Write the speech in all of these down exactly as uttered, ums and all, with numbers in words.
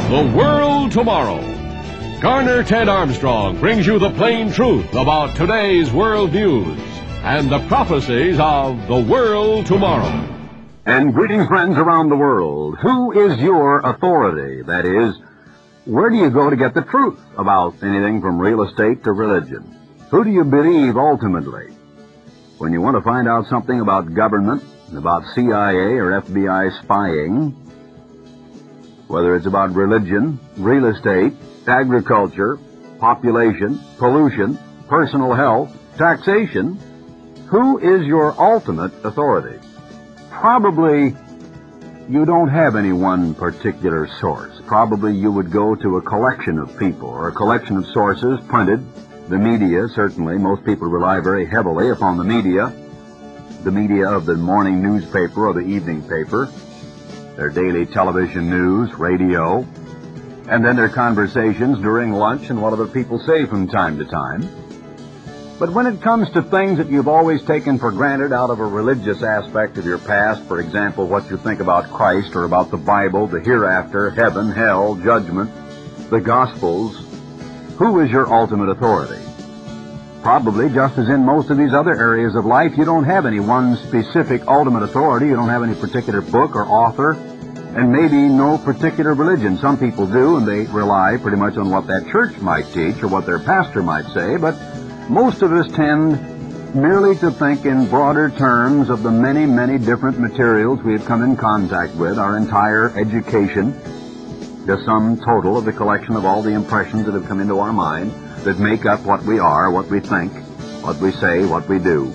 The World Tomorrow. Garner Ted Armstrong brings you the plain truth about today's world news and the prophecies of the world tomorrow. And greetings, friends around the world. Who is your authority? That is, where do you go to get the truth about anything from real estate to religion? Who do you believe ultimately? When you want to find out something about government, about C I A or F B I spying, whether it's about religion, real estate, agriculture, population, pollution, personal health, taxation, who is your ultimate authority? Probably you don't have any one particular source. Probably you would go to a collection of people or a collection of sources printed. The media, certainly. Most people rely very heavily upon the media, the media of the morning newspaper or the evening paper, their daily television news, radio, and then their conversations during lunch and what other people say from time to time. But when it comes to things that you've always taken for granted out of a religious aspect of your past, for example, what you think about Christ or about the Bible, the hereafter, heaven, hell, judgment, the Gospels, who is your ultimate authority? Probably, just as in most of these other areas of life, you don't have any one specific ultimate authority. You don't have any particular book or author, and maybe no particular religion. Some people do, and they rely pretty much on what that church might teach or what their pastor might say, but most of us tend merely to think in broader terms of the many, many different materials we have come in contact with, our entire education, the sum total of the collection of all the impressions that have come into our mind that make up what we are, what we think, what we say, what we do.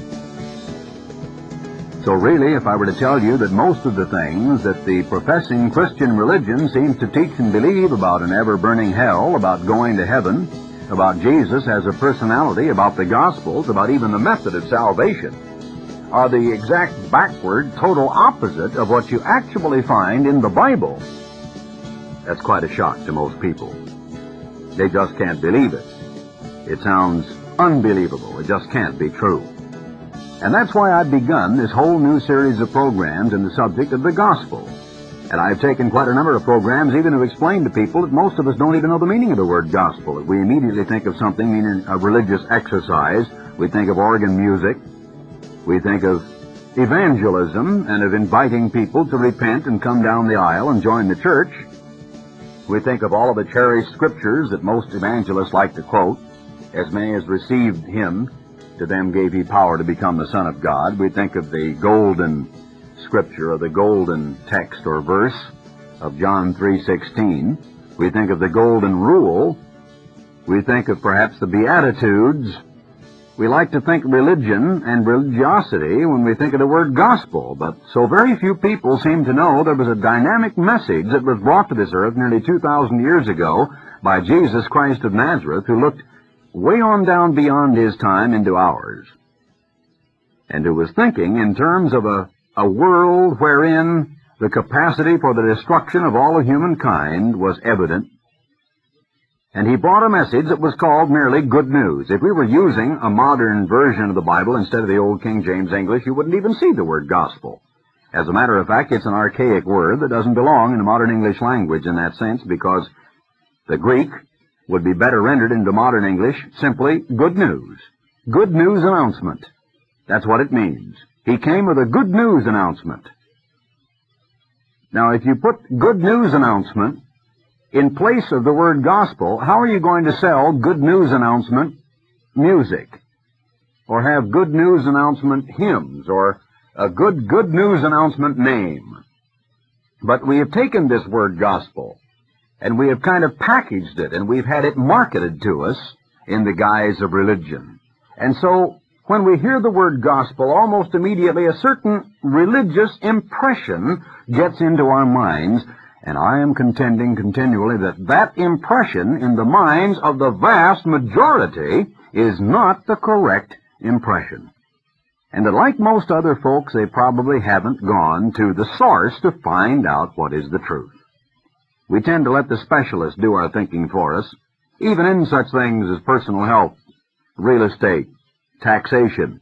So really, if I were to tell you that most of the things that the professing Christian religion seems to teach and believe about an ever-burning hell, about going to heaven, about Jesus as a personality, about the Gospels, about even the method of salvation, are the exact backward, total opposite of what you actually find in the Bible, that's quite a shock to most people. They just can't believe it. It sounds unbelievable. It just can't be true. And that's why I've begun this whole new series of programs in the subject of the gospel. And I've taken quite a number of programs even to explain to people that most of us don't even know the meaning of the word gospel. We immediately think of something meaning a religious exercise. We think of organ music. We think of evangelism and of inviting people to repent and come down the aisle and join the church. We think of all of the cherished scriptures that most evangelists like to quote. As many as received him, to them gave he power to become the Son of God. We think of the golden scripture, or the golden text or verse of John three sixteen. We think of the golden rule. We think of perhaps the Beatitudes. We like to think religion and religiosity when we think of the word gospel, but so very few people seem to know there was a dynamic message that was brought to this earth nearly two thousand years ago by Jesus Christ of Nazareth, who looked way on down beyond his time into ours, and who was thinking in terms of a, a world wherein the capacity for the destruction of all of humankind was evident. And he brought a message that was called merely good news. If we were using a modern version of the Bible instead of the old King James English, you wouldn't even see the word gospel. As a matter of fact, it's an archaic word that doesn't belong in the modern English language in that sense, because the Greek would be better rendered into modern English simply good news. Good news announcement. That's what it means. He came with a good news announcement. Now, if you put good news announcement in place of the word gospel, how are you going to sell good news announcement music? Or have good news announcement hymns? Or a good good news announcement name? But we have taken this word gospel, and we have kind of packaged it, and we've had it marketed to us in the guise of religion. And so, when we hear the word gospel, almost immediately a certain religious impression gets into our minds, and I am contending continually that that impression in the minds of the vast majority is not the correct impression. And that, like most other folks, they probably haven't gone to the source to find out what is the truth. We tend to let the specialists do our thinking for us, even in such things as personal health, real estate, taxation.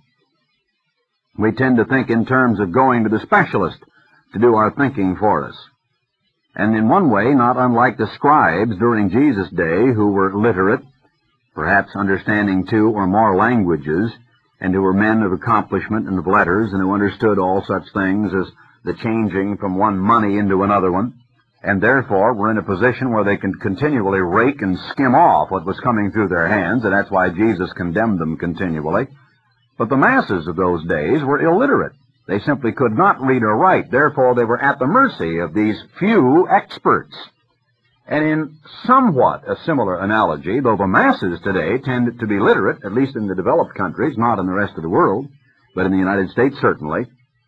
We tend to think in terms of going to the specialist to do our thinking for us. and in one way not unlike the scribes during Jesus' day, who were literate, perhaps understanding two or more languages, and who were men of accomplishment and of letters, and who understood all such things as the changing from one money into another one, and therefore were in a position where they could continually rake and skim off what was coming through their hands, and that's why Jesus condemned them continually. But the masses of those days were illiterate. They simply could not read or write. Therefore, they were at the mercy of these few experts. And in somewhat a similar analogy, though the masses today tend to be literate, at least in the developed countries, not in the rest of the world, but in the United States certainly,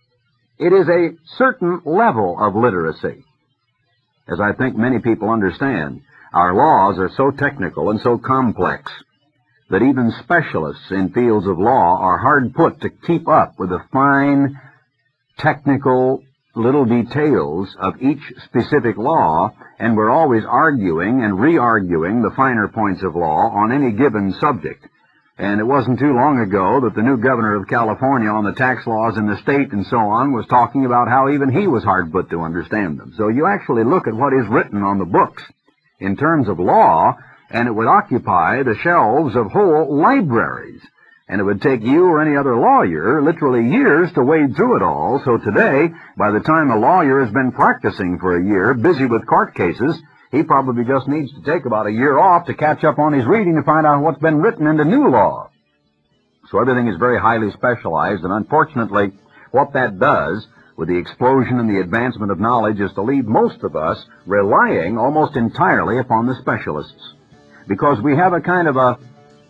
it is a certain level of literacy. As I think many people understand, our laws are so technical and so complex that even specialists in fields of law are hard put to keep up with the fine, technical little details of each specific law, and we're always arguing and re-arguing the finer points of law on any given subject. And it wasn't too long ago that the new governor of California on the tax laws in the state and so on was talking about how even he was hard put to understand them. So you actually look at what is written on the books in terms of law, and it would occupy the shelves of whole libraries. And it would take you or any other lawyer literally years to wade through it all. So today, by the time a lawyer has been practicing for a year, busy with court cases, he probably just needs to take about a year off to catch up on his reading to find out what's been written into new law. So everything is very highly specialized, and unfortunately, what that does with the explosion and the advancement of knowledge is to leave most of us relying almost entirely upon the specialists. Because we have a kind of a,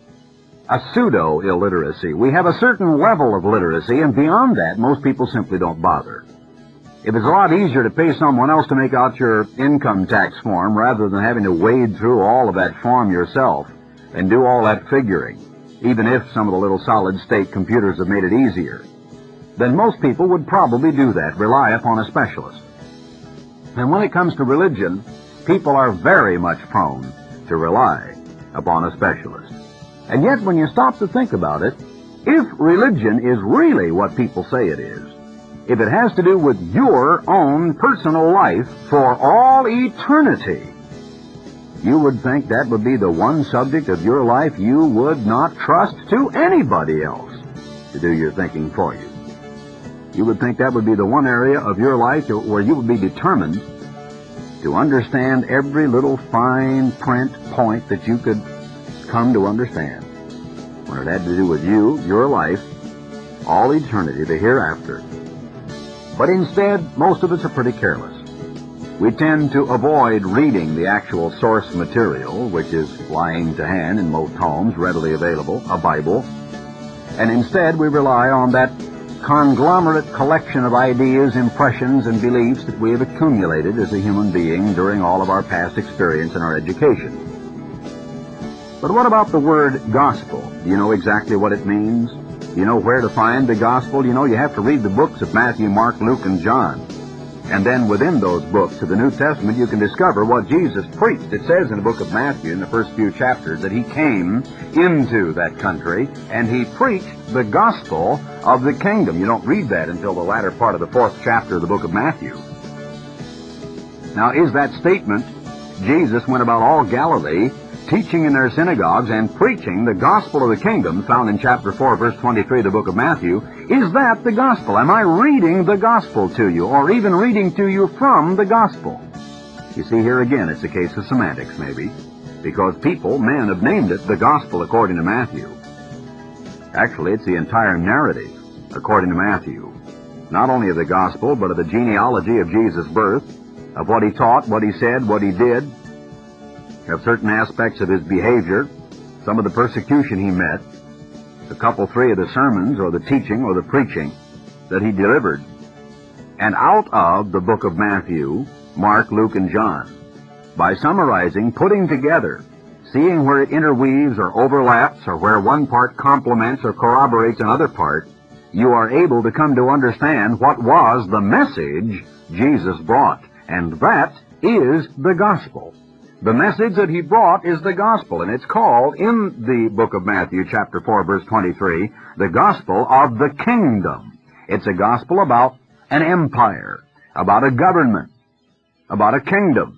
a pseudo-illiteracy. We have a certain level of literacy, and beyond that, most people simply don't bother. If it's a lot easier to pay someone else to make out your income tax form rather than having to wade through all of that form yourself and do all that figuring, even if some of the little solid-state computers have made it easier, then most people would probably do that, rely upon a specialist. And when it comes to religion, people are very much prone to rely upon a specialist. And yet, when you stop to think about it, if religion is really what people say it is, if it has to do with your own personal life for all eternity, you would think that would be the one subject of your life you would not trust to anybody else to do your thinking for you. You would think that would be the one area of your life where you would be determined to understand every little fine print point that you could come to understand, when it had to do with you, your life, all eternity, the hereafter. But instead, most of us are pretty careless. We tend to avoid reading the actual source material, which is lying to hand in most homes, readily available, a Bible, and instead we rely on that conglomerate collection of ideas, impressions, and beliefs that we have accumulated as a human being during all of our past experience and our education. But what about the word gospel? Do you know exactly what it means? Do you know where to find the gospel? You know, you have to read the books of Matthew, Mark, Luke, and John. And then within those books of the New Testament, you can discover what Jesus preached. It says in the book of Matthew, in the first few chapters, that he came into that country and he preached the gospel of the kingdom. You don't read that until the latter part of the fourth chapter of the book of Matthew. Now, is that statement, Jesus went about all Galilee, teaching in their synagogues and preaching the gospel of the kingdom, found in chapter four, verse twenty-three of the book of Matthew, is that the gospel? Am I reading the gospel to you, or even reading to you from the gospel? You see, here again, it's a case of semantics, maybe, because people, men, have named it the gospel according to Matthew. Actually, it's the entire narrative according to Matthew, not only of the gospel, but of the genealogy of Jesus' birth, of what he taught, what he said, what he did, of certain aspects of his behavior, some of the persecution he met, a couple, three of the sermons or the teaching or the preaching that he delivered. And out of the book of Matthew, Mark, Luke, and John, by summarizing, putting together, seeing where it interweaves or overlaps or where one part complements or corroborates another part, you are able to come to understand what was the message Jesus brought. And that is the gospel. The message that he brought is the gospel, and it's called, in the book of Matthew, chapter four, verse twenty-three, the gospel of the kingdom. It's a gospel about an empire, about a government. about a kingdom.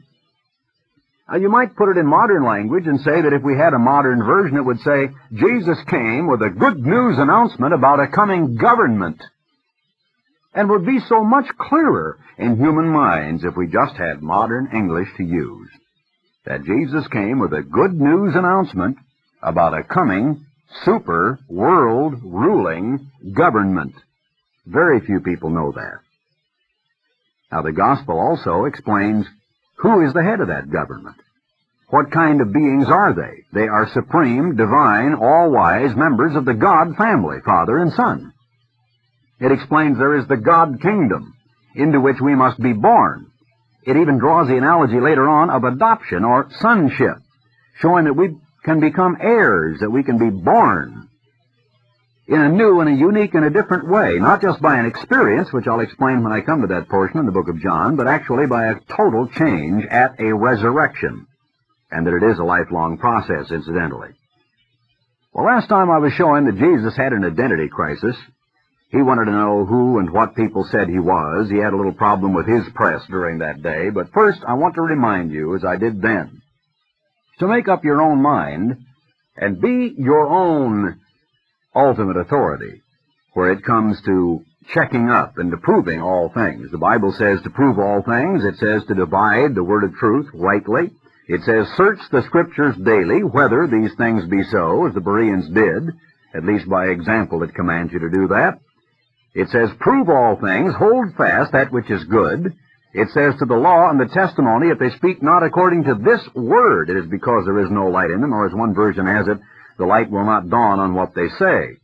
Now, you might put it in modern language and say that if we had a modern version, it would say, Jesus came with a good news announcement about a coming government. And would be so much clearer in human minds if we just had modern English to use. That Jesus came with a good news announcement about a coming super world ruling government. Very few people know that. Now, the gospel also explains who is the head of that government. What kind of beings are they? They are supreme, divine, all-wise members of the God family, Father and Son. It explains there is the God kingdom, into which we must be born. It even draws the analogy later on of adoption or sonship, showing that we can become heirs, that we can be born in a new and a unique and a different way, not just by an experience, which I'll explain when I come to that portion in the book of John, but actually by a total change at a resurrection, and that it is a lifelong process, incidentally. Well, last time I was showing that Jesus had an identity crisis. He wanted to know who and what people said he was. He had a little problem with his press during that day. But first, I want to remind you, as I did then, to make up your own mind and be your own ultimate authority where it comes to checking up and to proving all things. The Bible says to prove all things. It says to divide the word of truth rightly. It says search the Scriptures daily, whether these things be so, as the Bereans did, at least by example it commands you to do that. It says, prove all things, hold fast that which is good. It says to the law and the testimony, if they speak not according to this word, it is because there is no light in them, or as one version has it, the light will not dawn on what they say.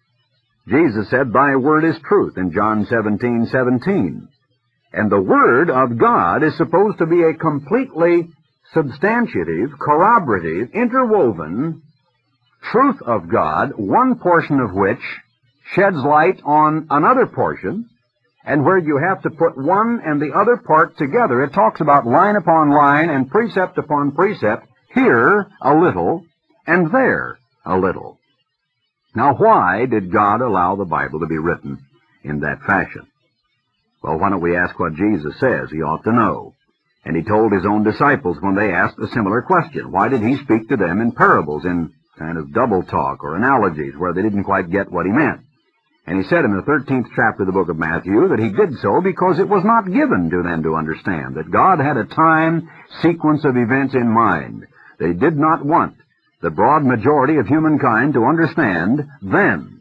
Jesus said, thy word is truth, in John seventeen seventeen. And the word of God is supposed to be a completely substantiative, corroborative, interwoven truth of God, one portion of which sheds light on another portion, and where you have to put one and the other part together. It talks about line upon line and precept upon precept, here a little and there a little. Now, why did God allow the Bible to be written in that fashion? Well, why don't we ask what Jesus says? He ought to know. And he told his own disciples when they asked a similar question, why did he speak to them in parables, in kind of double talk or analogies where they didn't quite get what he meant? And he said in the thirteenth chapter of the book of Matthew that he did so because it was not given to them to understand, that God had a time sequence of events in mind. They did not want the broad majority of humankind to understand then.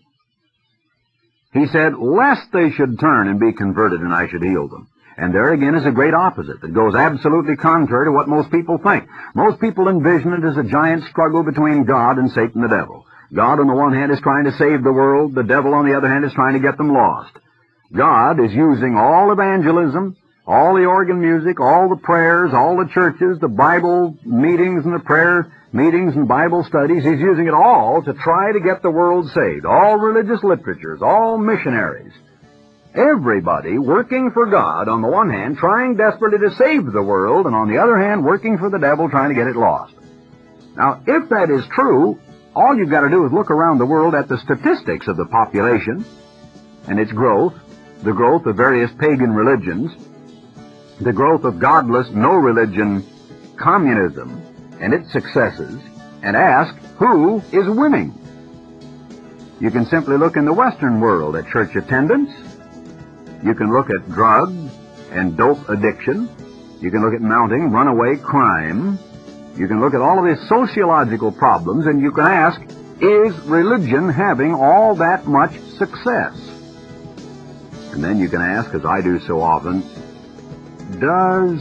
He said, lest they should turn and be converted and I should heal them. And there again is a great opposite that goes absolutely contrary to what most people think. Most people envision it as a giant struggle between God and Satan the devil. God on the one hand is trying to save the world. The devil on the other hand is trying to get them lost. God is using all evangelism, all the organ music, all the prayers, all the churches, the Bible meetings and the prayer meetings and Bible studies. He's using it all to try to get the world saved. All religious literatures, all missionaries. Everybody working for God on the one hand, trying desperately to save the world, and on the other hand, working for the devil, trying to get it lost. Now, if that is true, all you've got to do is look around the world at the statistics of the population and its growth, the growth of various pagan religions, the growth of godless, no-religion communism and its successes, and ask who is winning. You can simply look in the Western world at church attendance. You can look at drug and dope addiction. You can look at mounting runaway crime. You can look at all of these sociological problems, and you can ask, is religion having all that much success? And then you can ask, as I do so often, does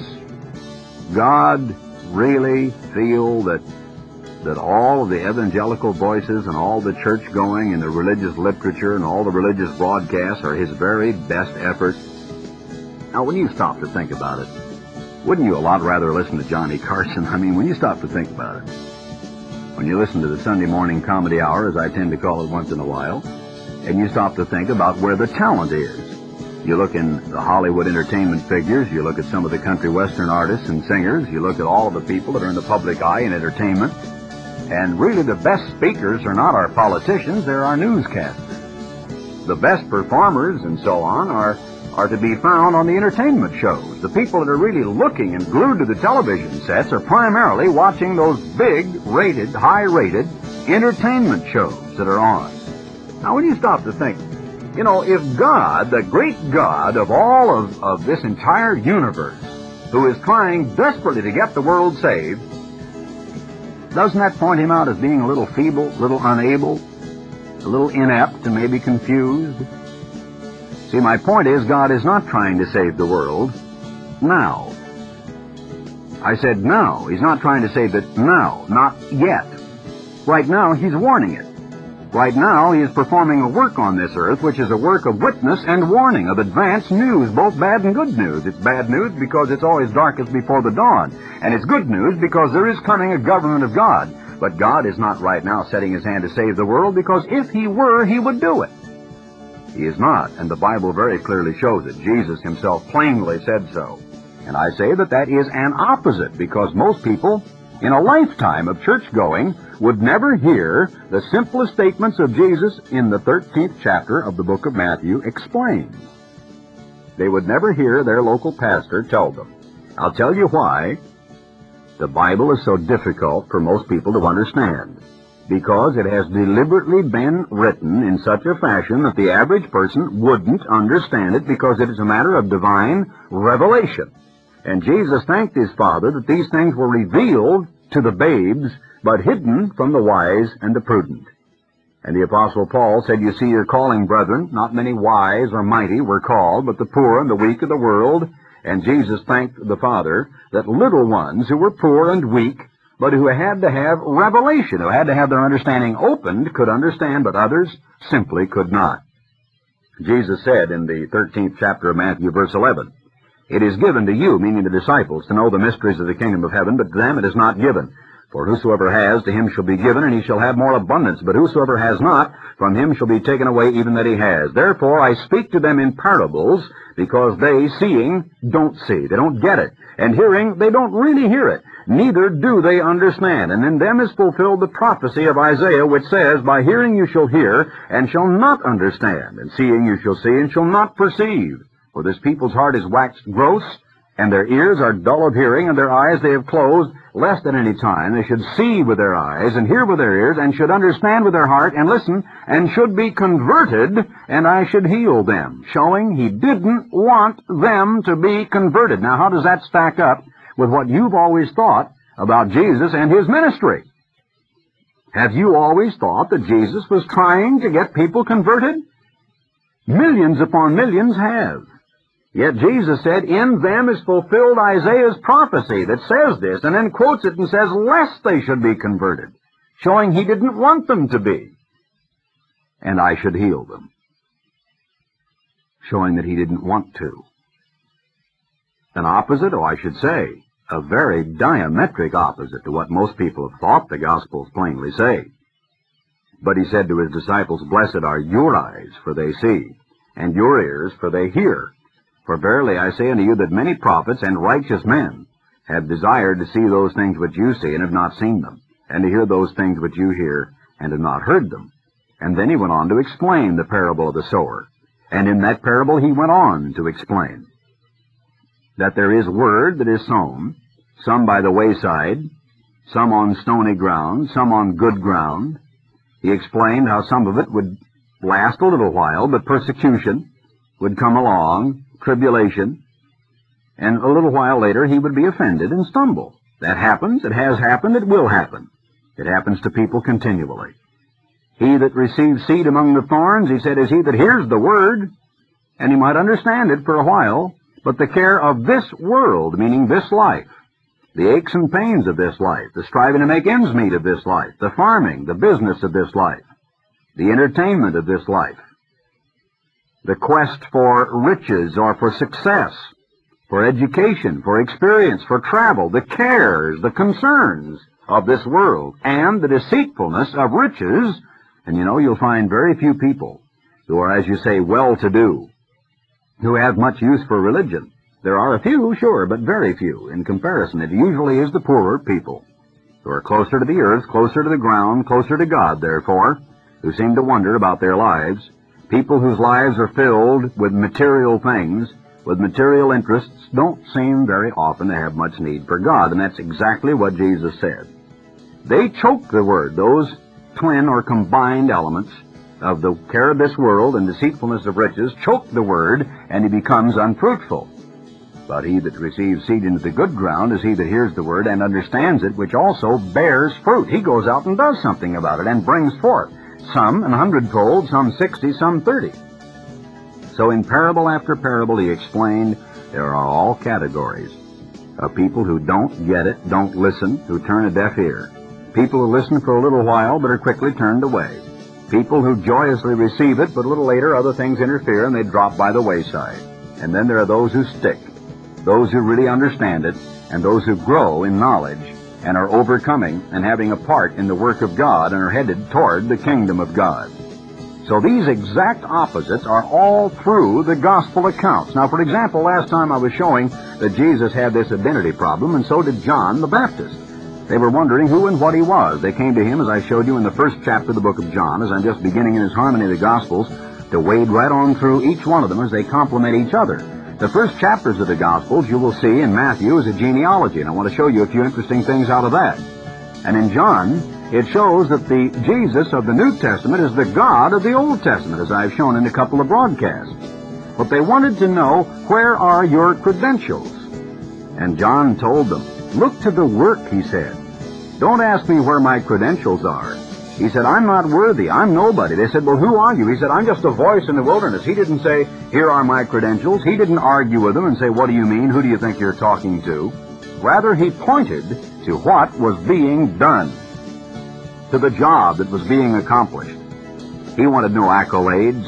God really feel that that all of the evangelical voices and all the church-going and the religious literature and all the religious broadcasts are his very best effort? Now, when you stop to think about it, wouldn't you a lot rather listen to Johnny Carson? I mean, when you stop to think about it, when you listen to the Sunday morning comedy hour, as I tend to call it once in a while, and you stop to think about where the talent is. You look in the Hollywood entertainment figures, you look at some of the country western artists and singers, you look at all of the people that are in the public eye in entertainment, and really the best speakers are not our politicians, they're our newscasters. The best performers and so on are are to be found on the entertainment shows. The people that are really looking and glued to the television sets are primarily watching those big, rated, high-rated entertainment shows that are on. Now, when you stop to think, you know, if God, the great God of all of, of this entire universe, who is trying desperately to get the world saved, doesn't that point him out as being a little feeble, a little unable, a little inept, and maybe confused? See, my point is, God is not trying to save the world now. I said now. He's not trying to save it now, not yet. Right now, He's warning it. Right now, He is performing a work on this earth, which is a work of witness and warning, of advance news, both bad and good news. It's bad news because it's always darkest before the dawn. And it's good news because there is coming a government of God. But God is not right now setting His hand to save the world, because if He were, He would do it. He is not, and the Bible very clearly shows it. Jesus Himself plainly said so. And I say that that is an opposite, because most people, in a lifetime of church-going, would never hear the simplest statements of Jesus in the thirteenth chapter of the book of Matthew explained. They would never hear their local pastor tell them. I'll tell you why the Bible is so difficult for most people to understand. Because it has deliberately been written in such a fashion that the average person wouldn't understand it, because it is a matter of divine revelation. And Jesus thanked His Father that these things were revealed to the babes, but hidden from the wise and the prudent. And the Apostle Paul said, you see your calling, brethren, not many wise or mighty were called, but the poor and the weak of the world. And Jesus thanked the Father that little ones who were poor and weak, but who had to have revelation, who had to have their understanding opened, could understand, but others simply could not. Jesus said in the thirteenth chapter of Matthew, verse eleven, it is given to you, meaning the disciples, to know the mysteries of the kingdom of heaven, but to them it is not given. For whosoever has, to him shall be given, and he shall have more abundance. But whosoever has not, from him shall be taken away even that he has. Therefore I speak to them in parables, because they, seeing, don't see. They don't get it. And hearing, they don't really hear it. Neither do they understand. And in them is fulfilled the prophecy of Isaiah, which says, by hearing you shall hear, and shall not understand. And seeing you shall see, and shall not perceive. For this people's heart is waxed gross, and their ears are dull of hearing, and their eyes they have closed, lest at any time they should see with their eyes, and hear with their ears, and should understand with their heart, and listen, and should be converted, and I should heal them. Showing He didn't want them to be converted. Now, how does that stack up with what you've always thought about Jesus and His ministry? Have you always thought that Jesus was trying to get people converted? Millions upon millions have. Yet Jesus said, in them is fulfilled Isaiah's prophecy that says this, and then quotes it and says, lest they should be converted, showing He didn't want them to be, and I should heal them, showing that He didn't want to. An opposite, or I should say, a very diametric opposite to what most people have thought the Gospels plainly say. But He said to His disciples, blessed are your eyes, for they see, and your ears, for they hear. For verily I say unto you that many prophets and righteous men have desired to see those things which you see, and have not seen them, and to hear those things which you hear, and have not heard them. And then He went on to explain the parable of the sower. And in that parable He went on to explain that there is word that is sown, some by the wayside, some on stony ground, some on good ground. He explained how some of it would last a little while, but persecution would come along, tribulation, and a little while later he would be offended and stumble. That happens. It has happened. It will happen. It happens to people continually. He that receives seed among the thorns, He said, is he that hears the word, and he might understand it for a while, but the care of this world, meaning this life, the aches and pains of this life, the striving to make ends meet of this life, the farming, the business of this life, the entertainment of this life, the quest for riches or for success, for education, for experience, for travel, the cares, the concerns of this world, and the deceitfulness of riches. And you know, you'll find very few people who are, as you say, well-to-do, who have much use for religion. There are a few, sure, but very few in comparison. It usually is the poorer people who are closer to the earth, closer to the ground, closer to God, therefore, who seem to wonder about their lives. People whose lives are filled with material things, with material interests, don't seem very often to have much need for God, and that's exactly what Jesus said. They choke the Word, those twin or combined elements of the care of this world and deceitfulness of riches, choke the Word, and he becomes unfruitful. But he that receives seed into the good ground is he that hears the Word and understands it, which also bears fruit. He goes out and does something about it and brings forth, some an hundredfold, some sixty, some thirty. So in parable after parable he explained there are all categories of people who don't get it, don't listen, who turn a deaf ear. People who listen for a little while but are quickly turned away. People who joyously receive it, but a little later other things interfere and they drop by the wayside. And then there are those who stick, those who really understand it, and those who grow in knowledge and are overcoming and having a part in the work of God and are headed toward the kingdom of God. So these exact opposites are all through the gospel accounts. Now, for example, last time I was showing that Jesus had this identity problem, and so did John the Baptist. They were wondering who and what he was. They came to him, as I showed you in the first chapter of the book of John, as I'm just beginning in his Harmony of the Gospels, to wade right on through each one of them as they complement each other. The first chapters of the Gospels you will see in Matthew is a genealogy, and I want to show you a few interesting things out of that. And in John, it shows that the Jesus of the New Testament is the God of the Old Testament, as I've shown in a couple of broadcasts. But they wanted to know, where are your credentials? And John told them, look to the work, he said. Don't ask me where my credentials are. He said, I'm not worthy. I'm nobody. They said, well, who are you? He said, I'm just a voice in the wilderness. He didn't say, here are my credentials. He didn't argue with them and say, what do you mean? Who do you think you're talking to? Rather, he pointed to what was being done, to the job that was being accomplished. He wanted no accolades.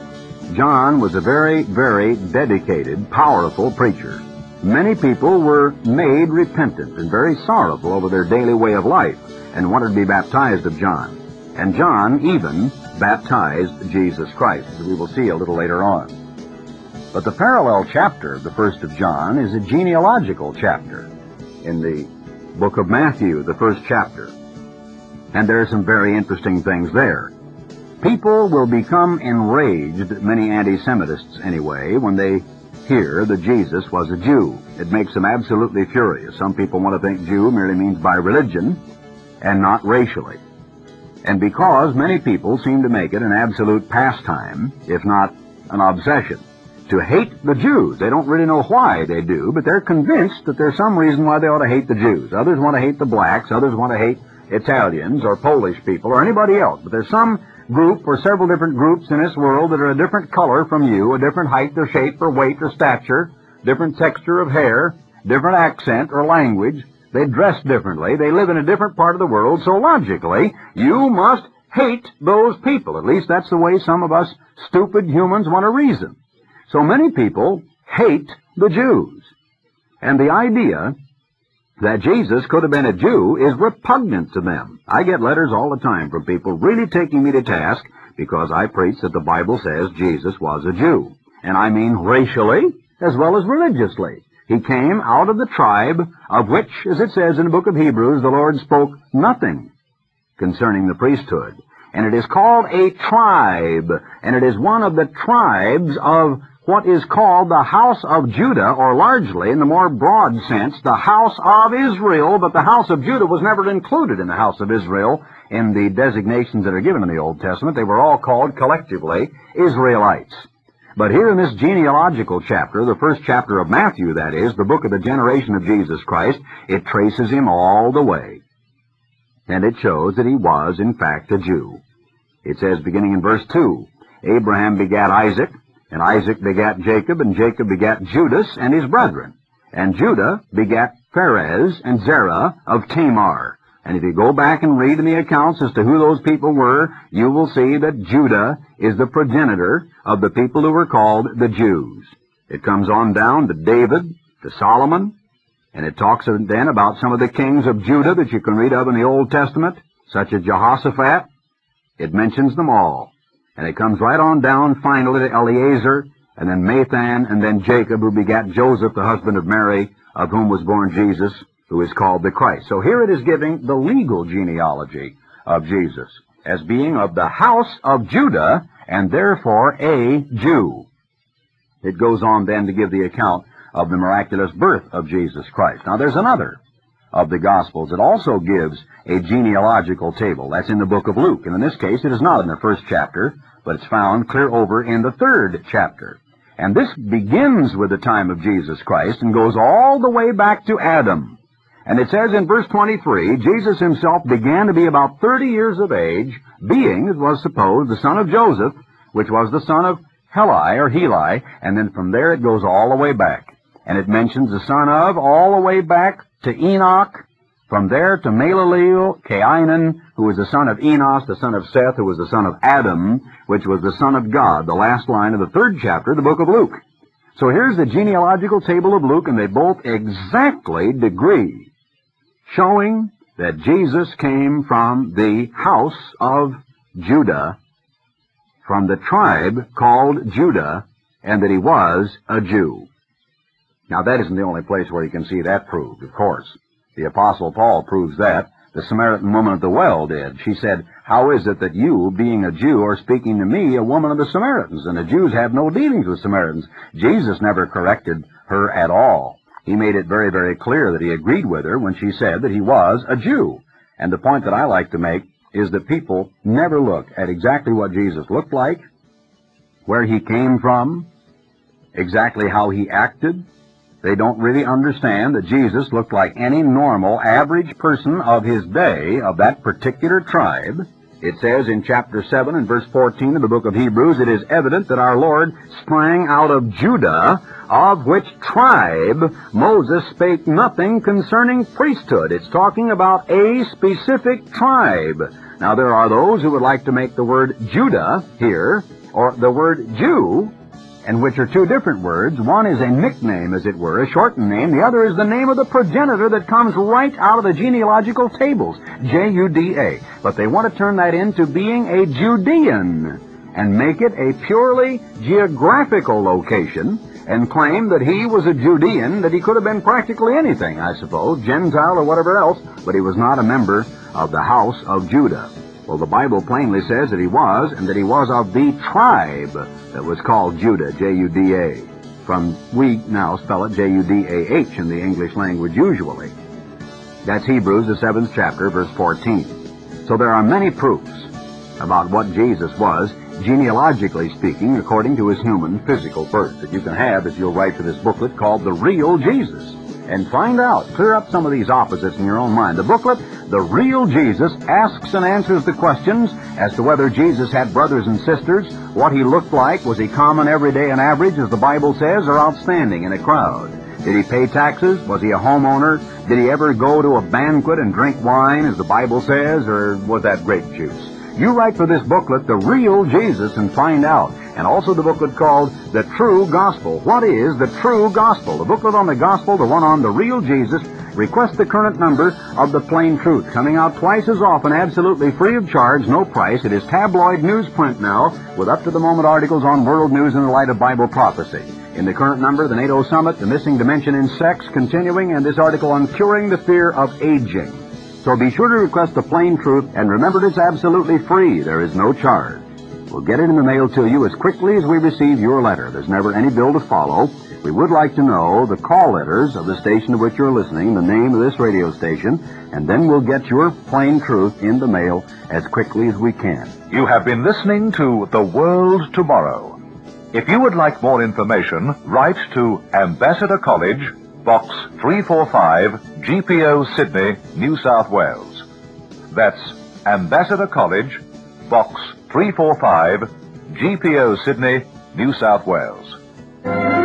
John was a very, very dedicated, powerful preacher. Many people were made repentant and very sorrowful over their daily way of life and wanted to be baptized of John. And John even baptized Jesus Christ, as we will see a little later on. But the parallel chapter of the first of John is a genealogical chapter in the book of Matthew, the first chapter. And there are some very interesting things there. People will become enraged, many anti-Semitists anyway, when they hear that Jesus was a Jew. It makes them absolutely furious. Some people want to think Jew merely means by religion and not racially. And because many people seem to make it an absolute pastime, if not an obsession, to hate the Jews. They don't really know why they do, but they're convinced that there's some reason why they ought to hate the Jews. Others want to hate the blacks, others want to hate Italians or Polish people or anybody else. But there's some group or several different groups in this world that are a different color from you, a different height or shape or weight or stature, different texture of hair, different accent or language. They dress differently. They live in a different part of the world. So logically, you must hate those people. At least that's the way some of us stupid humans want to reason. So many people hate the Jews. And the idea that Jesus could have been a Jew is repugnant to them. I get letters all the time from people really taking me to task because I preach that the Bible says Jesus was a Jew. And I mean racially as well as religiously. He came out of the tribe of which, as it says in the book of Hebrews, the Lord spoke nothing concerning the priesthood. And it is called a tribe, and it is one of the tribes of what is called the house of Judah, or largely, in the more broad sense, the house of Israel, but the house of Judah was never included in the house of Israel in the designations that are given in the Old Testament. They were all called collectively Israelites. But here in this genealogical chapter, the first chapter of Matthew, that is, the book of the generation of Jesus Christ, it traces him all the way. And it shows that he was, in fact, a Jew. It says, beginning in verse two, Abraham begat Isaac, and Isaac begat Jacob, and Jacob begat Judas and his brethren. And Judah begat Pharez and Zerah of Tamar. And if you go back and read in the accounts as to who those people were, you will see that Judah is the progenitor of the people who were called the Jews. It comes on down to David, to Solomon, and it talks then about some of the kings of Judah that you can read of in the Old Testament, such as Jehoshaphat. It mentions them all. And it comes right on down finally to Eliezer, and then Mathan, and then Jacob, who begat Joseph, the husband of Mary, of whom was born Jesus, who is called the Christ. So here it is giving the legal genealogy of Jesus as being of the house of Judah and therefore a Jew. It goes on then to give the account of the miraculous birth of Jesus Christ. Now there's another of the Gospels that also gives a genealogical table. That's in the book of Luke. And in this case, it is not in the first chapter, but it's found clear over in the third chapter. And this begins with the time of Jesus Christ and goes all the way back to Adam. And it says in verse twenty-three, Jesus himself began to be about thirty years of age, being, it was supposed, the son of Joseph, which was the son of Heli or Heli, and then from there it goes all the way back. And it mentions the son of all the way back to Enoch, from there to Malaleel, Cainan, who was the son of Enos, the son of Seth, who was the son of Adam, which was the son of God, the last line of the third chapter of the book of Luke. So here's the genealogical table of Luke, and they both exactly agree, showing that Jesus came from the house of Judah, from the tribe called Judah, and that he was a Jew. Now, that isn't the only place where you can see that proved, of course. The Apostle Paul proves that. The Samaritan woman at the well did. She said, "How is it that you, being a Jew, are speaking to me, a woman of the Samaritans? And the Jews have no dealings with Samaritans." Jesus never corrected her at all. He made it very, very clear that he agreed with her when she said that he was a Jew. And the point that I like to make is that people never look at exactly what Jesus looked like, where he came from, exactly how he acted. They don't really understand that Jesus looked like any normal, average person of his day, of that particular tribe. It says in chapter seven and verse fourteen of the book of Hebrews, "It is evident that our Lord sprang out of Judah, of which tribe Moses spake nothing concerning priesthood." It's talking about a specific tribe. Now there are those who would like to make the word Judah here, or the word Jew, and which are two different words. One is a nickname, as it were, a shortened name. The other is the name of the progenitor that comes right out of the genealogical tables, J U D A. But they want to turn that into being a Judean and make it a purely geographical location and claim that he was a Judean, that he could have been practically anything, I suppose, Gentile or whatever else, but he was not a member of the house of Judah. Well, the Bible plainly says that he was, and that he was of the tribe that was called Judah, J U D A. From, we now spell it J U D A H in the English language usually. That's Hebrews, the seventh chapter, verse fourteen. So there are many proofs about what Jesus was, genealogically speaking, according to his human physical birth, that you can have if you'll write for this booklet called The Real Jesus. And find out, clear up some of these opposites in your own mind. The booklet, The Real Jesus, asks and answers the questions as to whether Jesus had brothers and sisters, what he looked like, was he common, everyday, and average, as the Bible says, or outstanding in a crowd? Did he pay taxes? Was he a homeowner? Did he ever go to a banquet and drink wine, as the Bible says, or was that grape juice? You write for this booklet, The Real Jesus, and find out. And also the booklet called The True Gospel. What is the True Gospel? The booklet on the Gospel, the one on the Real Jesus. Request the current number of The Plain Truth, coming out twice as often, absolutely free of charge, no price. It is tabloid newsprint now, with up-to-the-moment articles on world news in the light of Bible prophecy. In the current number, the NATO Summit, the missing dimension in sex, continuing, and this article on curing the fear of aging. So be sure to request The Plain Truth, and remember it's absolutely free. There is no charge. We'll get it in the mail to you as quickly as we receive your letter. There's never any bill to follow. We would like to know the call letters of the station to which you're listening, the name of this radio station, and then we'll get your Plain Truth in the mail as quickly as we can. You have been listening to The World Tomorrow. If you would like more information, write to Ambassador College, Box three forty-five, G P O, Sydney, New South Wales. That's Ambassador College, Box three forty-five, G P O, Sydney, New South Wales.